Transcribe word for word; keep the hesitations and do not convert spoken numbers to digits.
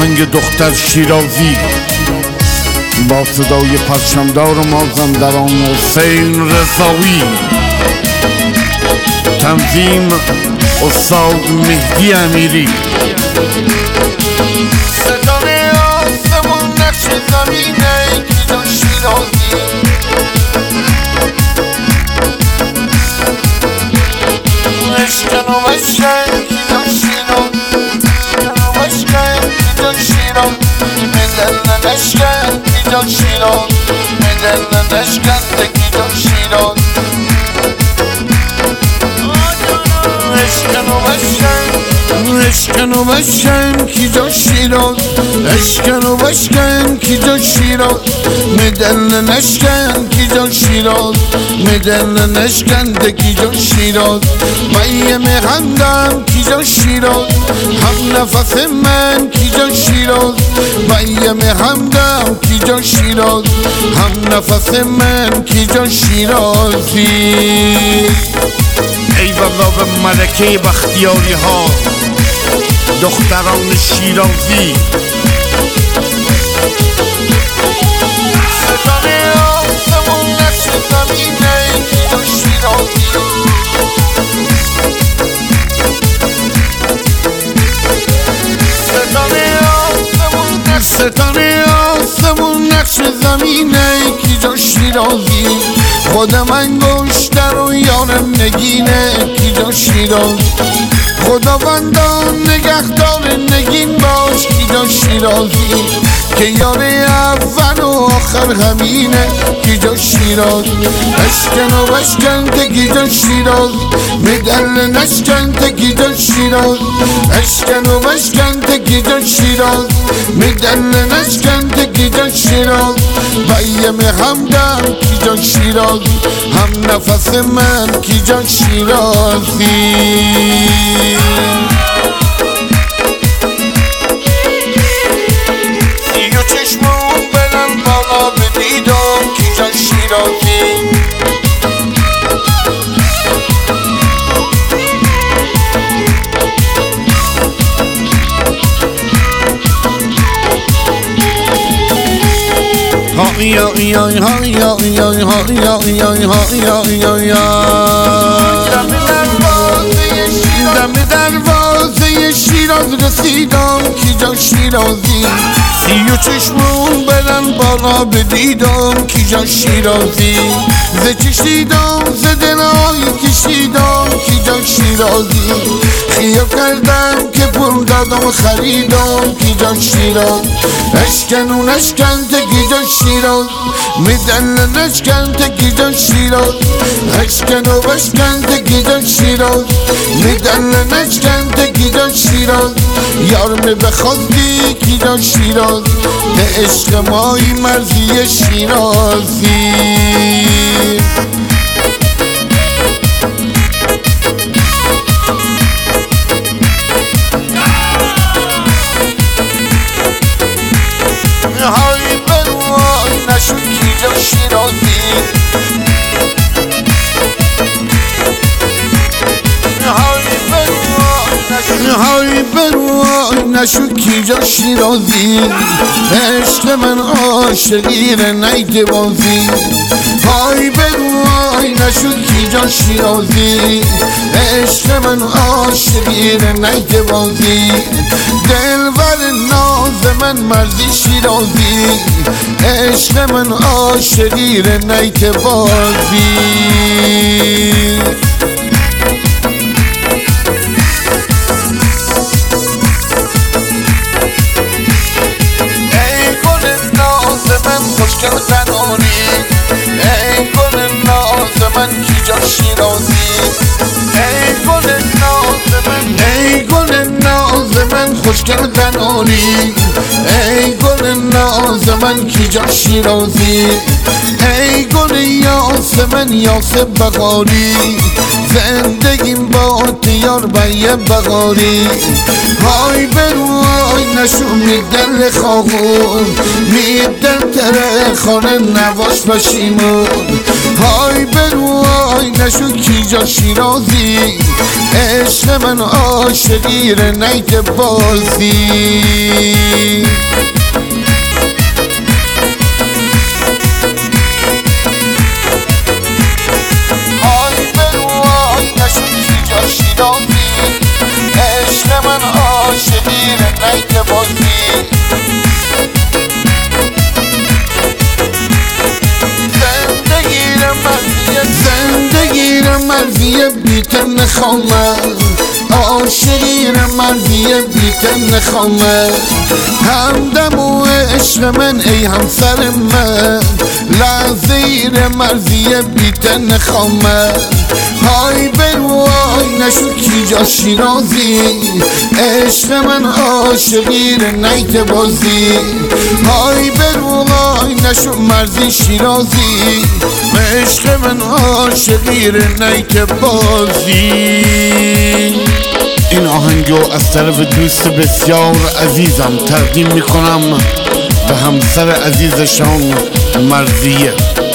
آهنگ دختر شیرازی با صدای پرچمدار مازندران حسین رضایی، تنظیم استاد مهدی امیری. ستاره آسمون نقش زمینه کیجان شیرازی، اشکن و مشکن کیجان شیراز، اشکن و مشکن کیجان شیراز، مدل نشکن کیجان شیراز، مدل نشکن کیجان شیراز، اشکن و مشکن اشکن و بشکن کیجان شیراز، اشکن و بشکن کیجان شیراز، مدل نشکن کیجان شیراز، مدل نشکن کیجان شیراز، میم خندم کیجان شیراز، هم نفس من کیجان شیراز، میم خندم کیجان شیراز، هم نفس من کیجان شیرازی. ای والا به ملکه بختیاری ها، دختران شیرازی. ستاره آسمون نقش زمینه کیجان شیرازی، ستاره آسمون نقش ستاره آسمون نقش زمینه کیجان شیرازی، خودم انگشتر و یارم نگینه کیجان شیرازی، خداوندان نگهدار نگین باش کیجان شیرازی، که یار اول و آخر همینه کیجان شیراز، اشکن و بشکن کیجان شیراز، مدل نشکن کیجان شیراز، اشکن و بشکن کیجان شیراز، مدل نشکن کیجان شیراز، بیم همدم کیجان شیراز، هم نفس من کیجان شیرازی. سیو چشمون بلند بالا بدیدم کیجان شیرازی، های های های های های های های های های های دم دروازه شیراز، دم دروازه شیراز رسیدم کیجان شیرازی، سی و چشمون برن بالا بدیدم کیجان شیرازی، ز چشیدم ز دلای کشیدم کیجان شیرازی، خیال کردم که پول دادم خریدم کیجان شیراز، اشکن و نشکن کیجان شیراز، مدل نشکن کیجان شیراز، اشکن و بشکن کیجان شیراز، مدل نشکن کیجان شیراز، یار می بخواستی کیجان شیراز، به عشق مای مرزی شیرازی. های بروای نشد کیجان شیرازی، های بروای نشد کیجان شیرازی، عشق من عاشقی ره نیده بازی، های بروای نشد کیجان شیرازی، عشق من عاشقی ره نیده بازی، دلبر ناز من مرزی شیرازی، عشق من عاشقی ره نیده بازی. خوشگل زنانی، ای گل ناز من کیجان شیرازی، ای گل ناز من ای گل ناز من خوشگل زنانی، ای گل ناز من کیجان شیرازی، ای گل یاس من یاس بغاری، زندگیم با تیار بی بغاری، های بروای نشو میدل خواهون میدل تره خانه نواش بشیمون های برو های نشو کیجا شیرازی عشق من عاشقیر نیت بازی عشق من عاشقیر نیت بازی زندگیر مرزیه زندگیر مرزیه بیتن خامه عاشقیر مرزیه بیتن خامه همدم و عشق من ای همسر من لحظیر مرزیه بیتن خامه های بروای نشو کیجا شیرازی عشق من عاشقیر نیت بازی های بروای نشو مرزی شیرازی عشق من عاشقیر نیت بازی. این آهنگو از طرف دوست بسیار عزیزم تقدیم میکنم به همسر عزیزشان مرزیه.